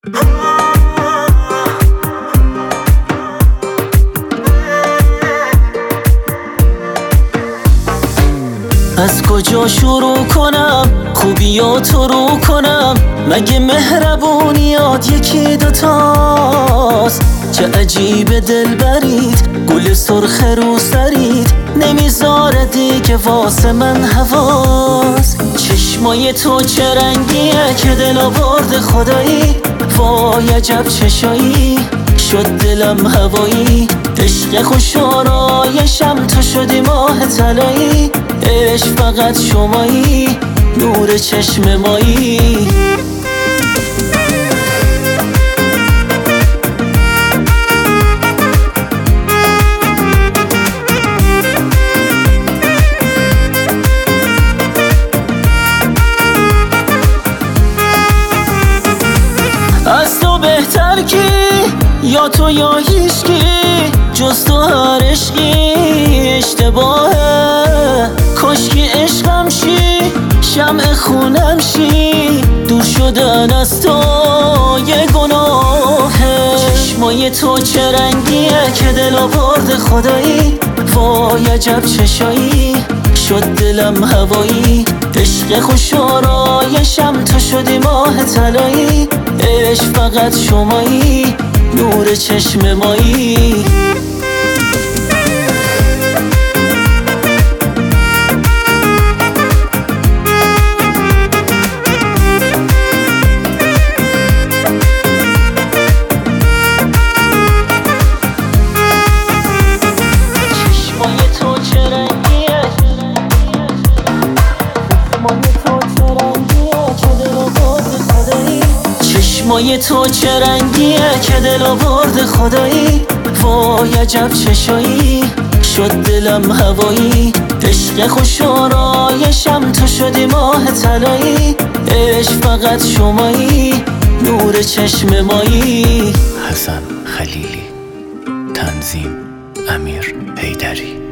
از کجا شروع کنم خوبیاتو رو کنم؟ مگه مهربونیات یکی دوتاست؟ چه عجیب دل برید گل سرخ رو سرید نمیذاره دیگه واسه من حواس. چشمای تو چه رنگیه که دل آورد خدایی؟ وای عجب چشایی شد دلم هوایی. عشق خوش آرایشم تو شدی ماه طلایی. عشق فقط شمایی نور چشم مایی. از تو بهتر کی؟ یا تو یا هیچکی جز تو هر عشقی اشتباهه. کاشکی عشقم شی شمع خونم شی دور شدن از تو یه گناهه. چشمای تو چه رنگیه که دل آورد خدایی؟ وای عجب چشایی شد دلم هوایی. عشق خوش آرایشم تو شدی ماه طلایی. عشق فقط شمایی نور چشم مایی. چشمای تو چه رنگیه که دل آورد خدایی؟ وای عجب چشایی شد دلم هوایی. عشق خوش آرایشم تو شدی ماه طلایی. عشق فقط شمایی نور چشم مایی. حسن خلیلی، تنظیم امیر حیدری.